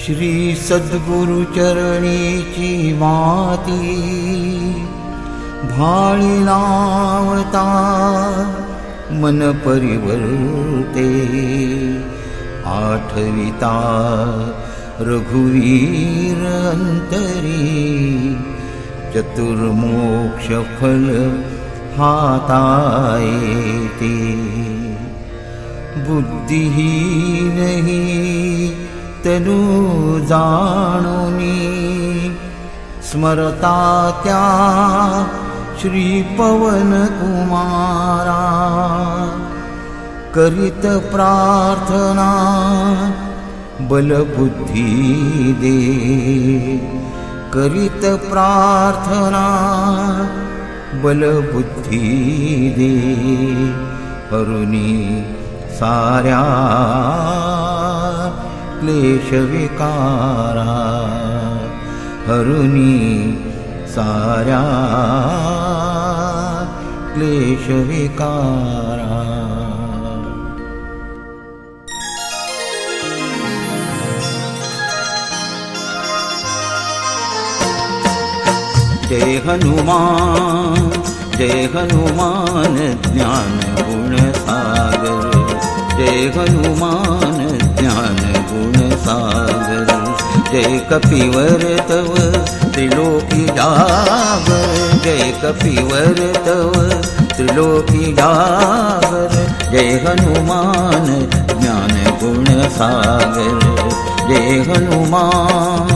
श्री सद्गुरु चरणीची माती भाळी लावता मन परिवर्ते आठविता रघुवीर अंतरी चतुर्मोक्ष फल हातायते बुद्धिहीन ही तनु जाणुनी स्मरता त्या श्री पवन कुमारा करित प्रार्थना बलबुद्धि दे करित प्रार्थना बलबुद्धि दे हरुनी साऱ्या क्लेश विकारा हरुनी साऱ्या क्लेश विकारा। जय हनुमान ज्ञान गुण सागर जय हनुमान ज्ञान गुण सागर जय कपिवर तव त्रिलोकी जागर जय कपिवर तव त्रिलोकी जागर जय हनुमान ज्ञान गुण सागर जय हनुमान।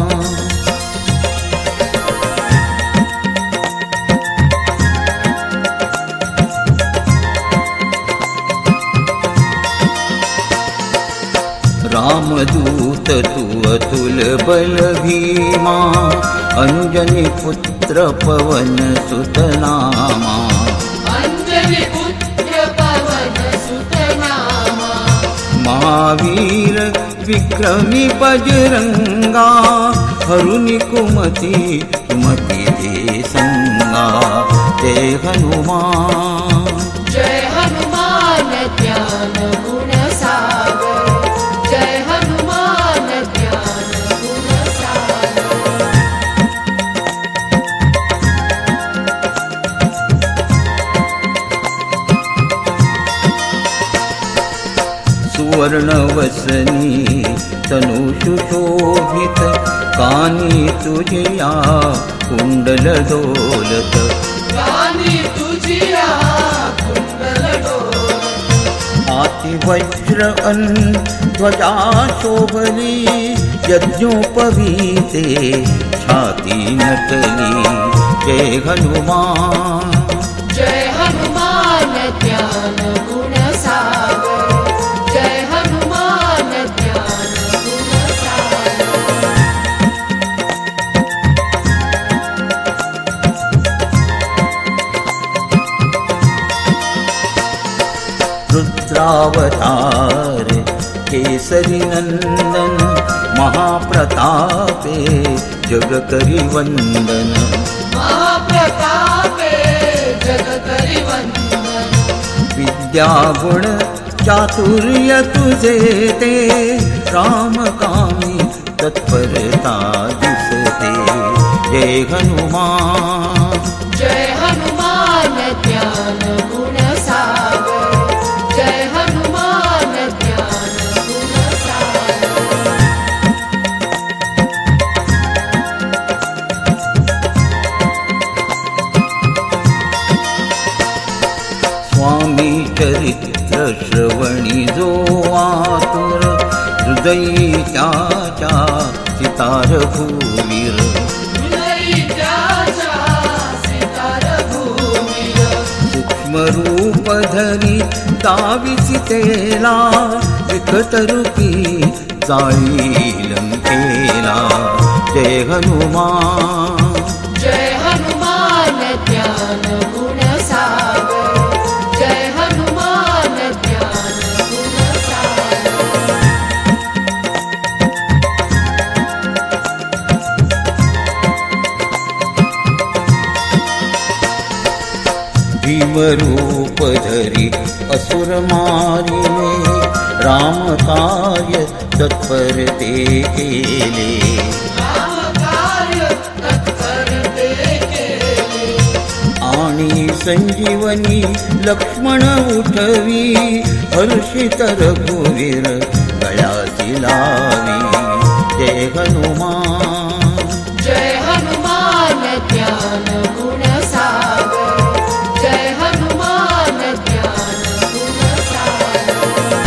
रामदूत तु अतुल बल भीमा अंजनी पुत्र पवन सुत नामा अंजनी पुत्र पवन सुत नामा महावीर विक्रमी बजरंगा हरुनि कुमति सुमति दे संगा जय हनुमान जय हनुमान ज्ञान गुण सागर जय हनुमान ज्ञान गुण सागर। सुवर्ण वसनी तनु सुशोभित कानी तुझिया कुंडल दौलत कानी तुझिया कुंडल दौलत हाथी वज्र ध्वजा शोभली यज्ञोपवीते छाती नटली जय हनुमान जय हनुमान ज्ञान गुण सागर जय हनुमान ज्ञान गुण सागर। रुद्रावतार केसरी नंदन महाप्रतापे जगकरी वंदन महाप्रतापे जगकरी वंदन विद्या गुण चातुर्य तुझे ते राम कामी तत्परता दिसते जय हनुमान जय हनुमान ज्ञान गुण सागर जय हनुमान ज्ञान गुण सागर। स्वामी चरित्र श्रवणी जो आतुर हृदयी त्याच्या सितार भूवीर हृदयी त्याच्या सितार भूवीर सूक्ष्म रूप धरी दाविसितेला विकट रूपी जाळी लंकेला जय हनुमान जय हनुमान ज्ञान गुण सागर जय हनुमान ज्ञान गुण सागर। भीम रूप धरी असुर मारिले राम कार्य तत्पर ते केले राम कार्य तत्पर ते केले आणि संजीवनी लक्ष्मण उठवी हर्षित रघुवीर गळ्यासी लावी जय हनुमान जय हनुमान ज्ञान गुण सागर जय हनुमान ज्ञान गुण सागर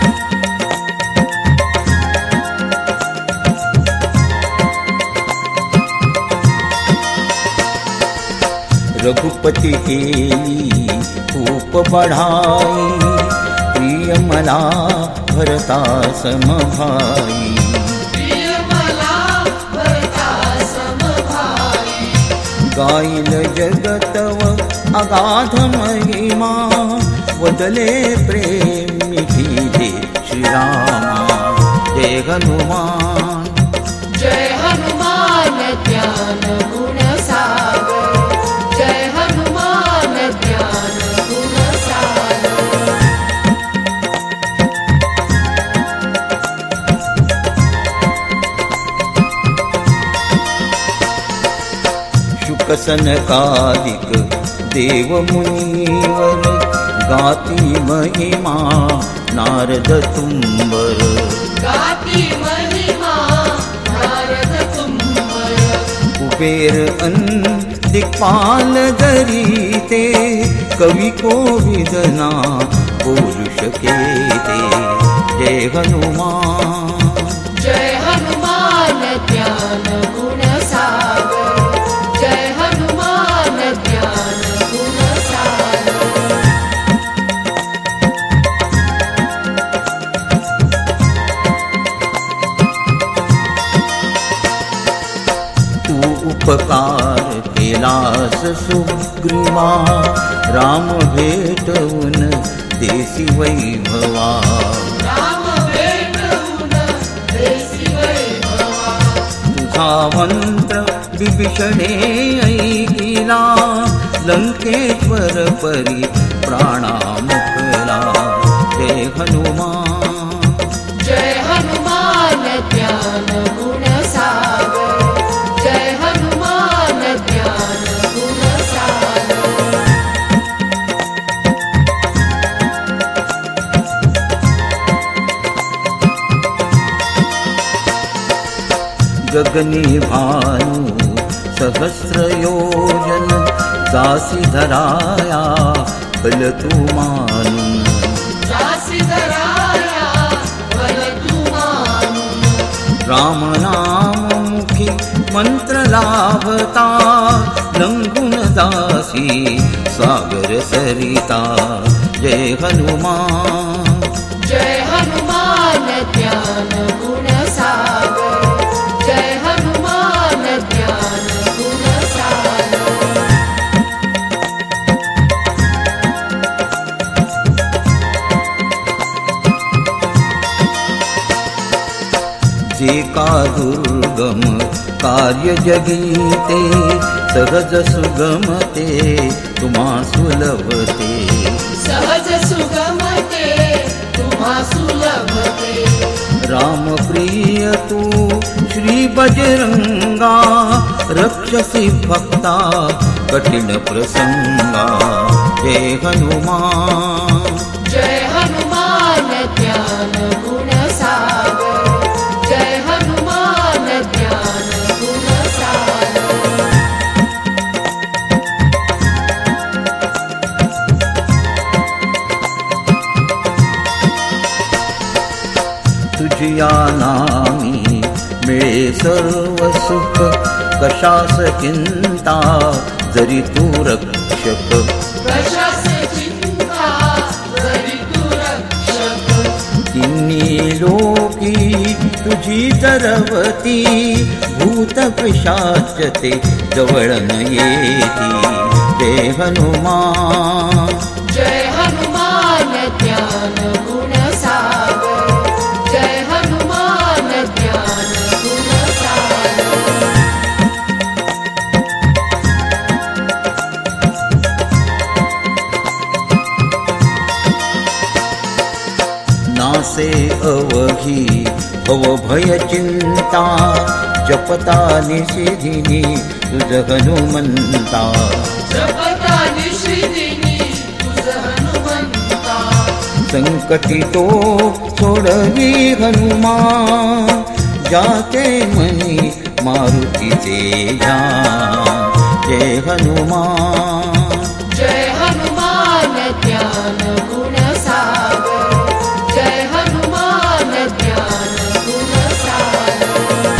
रघुपति केली खूप बढाई प्रिय मला भरता समभाई प्रिय मला भरता समभाई गाईल जगतव अगाध महिमा वदले प्रेम मिठीजे श्रीरामा जय हनुमान जय हनुमान ज्ञान गुण सागर जय हनुमान ज्ञान गुण सागर शुक सनकादिक देव मुनीवर गाती महिमा नारद तुंबर गाती महिमा नारद तुंबर कुबेर दिक्पाल दरीते कवी कोविदना बोलू शके ते जय हनुमान जय हनुमान ज्ञान गुण सागर जय हनुमान ज्ञान गुण सागर तू उपकार केलास सुग्रीवा राम भेटवून देसी वैभवा राम भेटवून देसी वैभवा तुझा मंत्र विभीषणे ऐकिला लंकेश्वर परी प्राणा मुकला जय हनुमान जय हनुमान ज्ञान गुण सागर जय हनुमान ज्ञान गुण सागर गगनी भानु सहस्र योजन जासी धराया बल तू मानून जासी धराया बल तू मानून राम नाम मुखी मंत्र लाभता लंघुन दासी सागर सरिता जय हनुमान जय हनुमान ज्ञान गुण सागर जय हनुमान ज्ञान गुण सागर जे का दुर्गम कार्य जगीते सहज सुगमते तुम्हा सुलभते सहज सुगमते तुम्हा सुलभते राम प्रिय तू श्री बजरंगा रक्षसी भक्ता कठिन प्रसंगा जय हनुमान जय हनुमान ज्ञान गुण सागर जय हनुमान ज्ञान गुण सागर तुझिया नामी मिळे सर्व सुख कशास चिंता जरी तू रक्षक कशास चिंता जरी तू रक्षक तिन्ही लोकी तुझी तरवती भूत पिशाच ते जवळ न येती जय हनुमान जय हनुमान ज्ञान गुण सागर जय हनुमान ज्ञान गुण सागर नासे अवघी भवभय चिंता जपता निषेधिनी तुझ हनुमंता जपता निषेधिनी तुझ हनुमंता संकटी तो सोडवी हनुमान जाते मनी मारुतीचे ध्यान जय हनुमान जय हनुमान ज्ञान गुण सागर जय हनुमान ज्ञान गुण सागर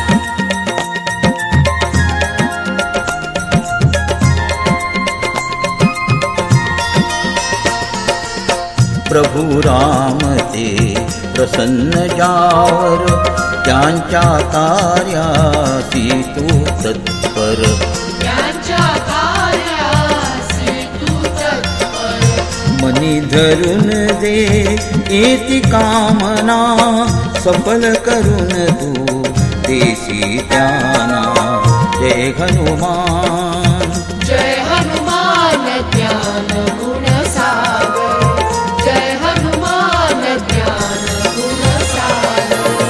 प्रभु राम ते प्रसन्न जावर त्यांच्या कार्यासी तू तत्पर त्यांच्या कार्यासी तू तत्पर मनी धरून दे येती कामना सफल करून तू देशी त्याना जय हनुमान जय हनुमान ज्ञान गुण सागर जय हनुमान ज्ञान गुण सागर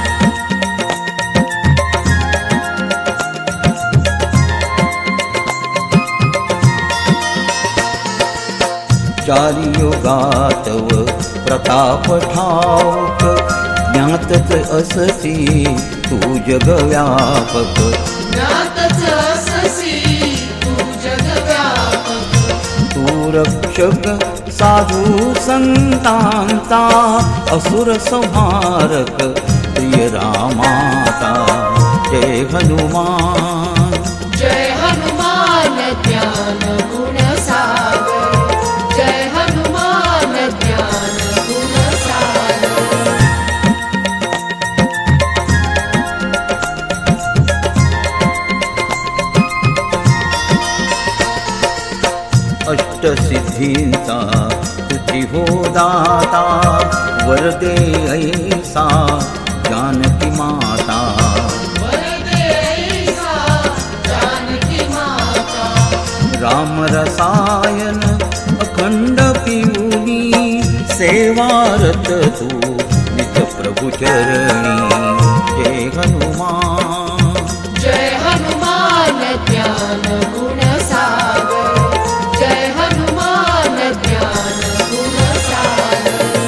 चारी योगातव प्रताप ठाऊक ज्ञातच अससी तू जगव्यापक ज्ञातच अससी तू जगव्यापक तू रक्षक साधू संतांचा असुर संहारक प्रिय रामाता जय हनुमान जय हनुमान ज्ञान गुण सागर जय हनुमान ज्ञान गुण सागर अष्टसिद्धींचा तुझी हो दाता वरदे ऐसा जानकी माता वरदे ऐसा जानकी माता राम रसायन अखंड पिऊनी सेवारत तू निज प्रभु चरणी जय हनुमान जय हनुमान ज्ञान गुण सागर जय हनुमान ज्ञान गुण सागर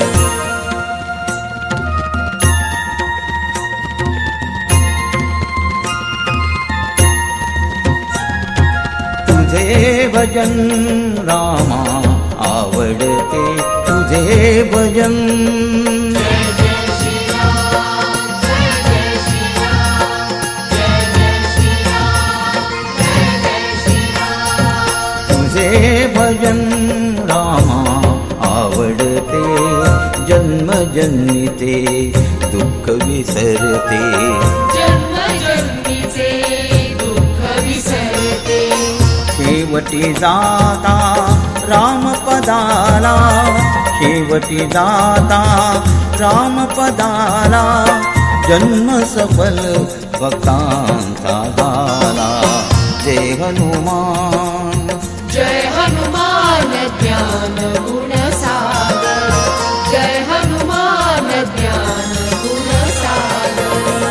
तुझे भजन रामा आवडते तुझे भजन जय जय श्री राम जय जय श्री राम जय जय श्री राम जय जय श्री राम तुझे भजन रामा आवडते जन्म जन्मिते दुःख विसरते जन्म जन्मीचे दुःख विसरते शेवटी जाता रामपदाला शेवटी जाता रामपदाला जन्म सफल भक्तांचा झाला जय हनुमान जय हनुमान ज्ञान गुण सागर जय हनुमान ज्ञान गुण सागर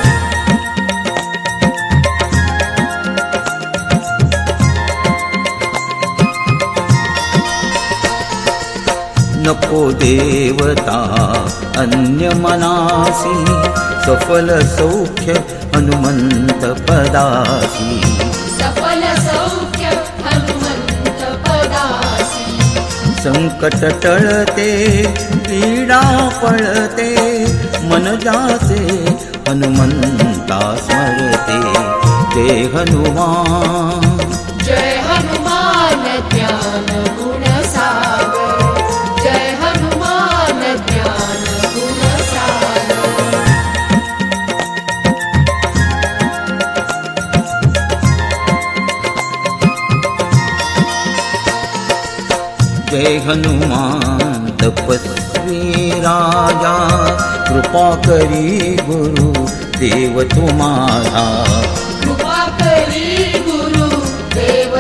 नको देवता अन्य मनासी सफल सौख्य हनुमंत पदासी सफल सौख्य हनुमंत पदासी संकट टळते पीडा पळते मन जासे हनुमंता स्मरते जय हनुमान जय हनुमान ज्ञान गुण सागर जय हनुमान ज्ञान गुण सागर जय हनुमान तपस्वी राजा कृपा करी गुरु देव तुम्हारा कृपा करी गुरु देव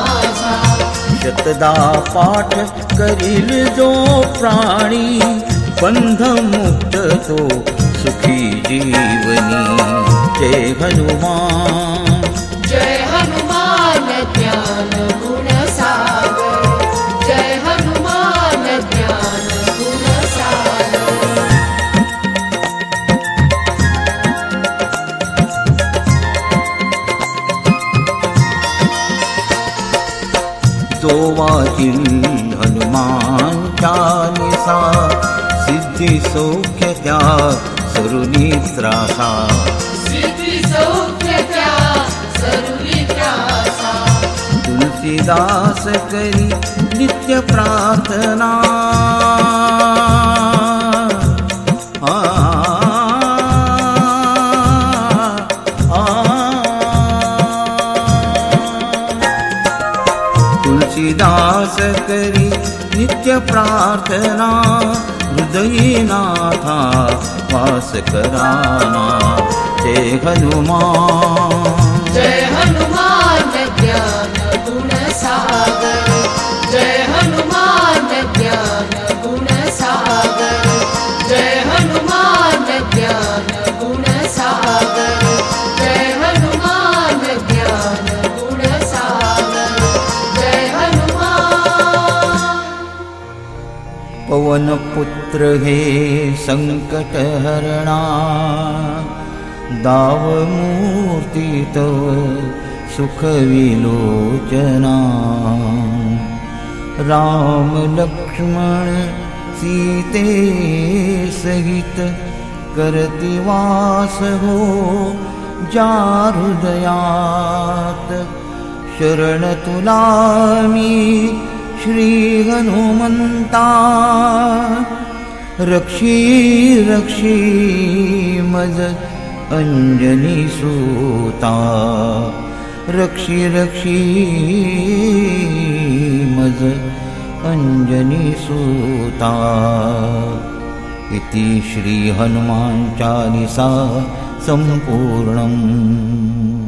तुम्हारा शतदा पाठ करील जो प्राणी बंधमुक्त तो सुखी जीवनी। जय हनुमान जय हनुमान ज्ञान गुण सागर, जय हनुमान ज्ञान गुण सागर। जो वाचिल हनुमान चालीसा, सिद्धि सौख्य त्याग सरुनी त्रासा। सिद्धि सौख्य त्याग सरुनी त्रासा। तुलसीदास करी नित्य प्रार्थना, तुलसीदास करी नित्य प्रार्थना। हृदयी नाथा वास कराना। जय हनुमान जय हनुमान ज्ञान गुण सागर, जय हनुमान ज्ञान गुण सागर, जय हनुमान ज्ञान गुण सागर, जय हनुमान ज्ञान गुण सागर, जय हनुमान। पवन पुत्र हे संकट हरणा, दाव मूर्ति तव सुख विलोचना। राम लक्ष्मण सीते सहित करति वास हो जा हृदयात। शरण तुलामी श्री हनुमंता, रक्षी रक्षी मज अंजनी सूता। रक्षी रक्षी मज अंजनी सूता। इति श्री हनुमान चालीसा संपूर्णम्।